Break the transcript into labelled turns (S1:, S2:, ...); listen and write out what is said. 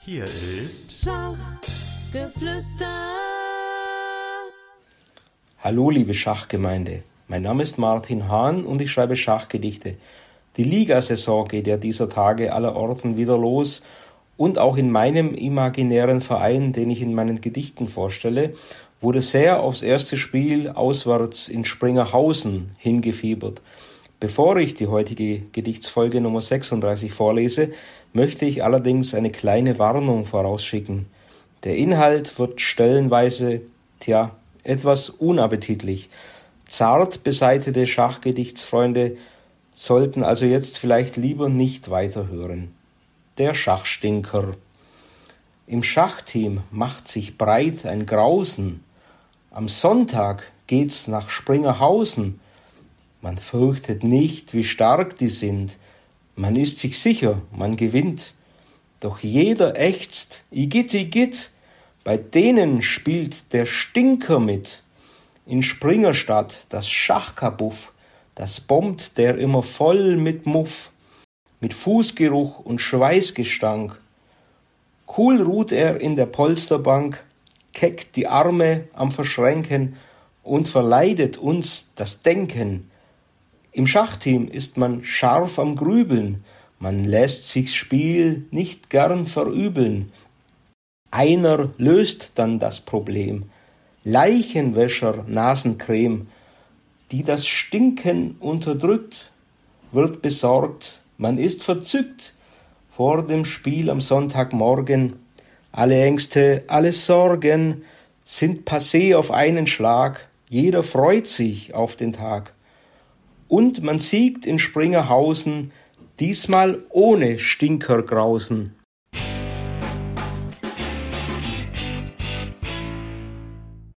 S1: Hier ist
S2: Schachgeflüster.
S3: Hallo liebe Schachgemeinde, mein Name ist Martin Hahn und ich schreibe Schachgedichte. Die Ligasaison geht ja dieser Tage allerorten wieder los und auch in meinem imaginären Verein, den ich in meinen Gedichten vorstelle, wurde sehr aufs erste Spiel auswärts in Springerhausen hingefiebert. Bevor ich die heutige Gedichtsfolge Nummer 36 vorlese, möchte ich allerdings eine kleine Warnung vorausschicken. Der Inhalt wird stellenweise, etwas unappetitlich. Zart beseitete Schachgedichtsfreunde sollten also jetzt vielleicht lieber nicht weiterhören. Der Schachstinker. Im Schachteam macht sich breit ein Grausen. Am Sonntag geht's nach Springerhausen. Man fürchtet nicht, wie stark die sind. Man ist sich sicher, man gewinnt. Doch jeder ächzt, Igitt, Igitt, bei denen spielt der Stinker mit. In Springerstadt das Schachkabuff, das bombt der immer voll mit Muff, mit Fußgeruch und Schweißgestank. Cool ruht er in der Polsterbank, keck die Arme am Verschränken und verleidet uns das Denken. Im Schachteam ist man scharf am Grübeln, man lässt sich's Spiel nicht gern verübeln. Einer löst dann das Problem, Leichenwäscher Nasencreme, die das Stinken unterdrückt, wird besorgt, man ist verzückt vor dem Spiel am Sonntagmorgen. Alle Ängste, alle Sorgen sind passé auf einen Schlag, jeder freut sich auf den Tag. Und man siegt in Springerhausen, diesmal ohne Stinkergrausen.